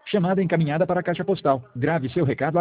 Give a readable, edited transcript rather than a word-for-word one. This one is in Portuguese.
Chamada encaminhada para a caixa postal. Grave seu recado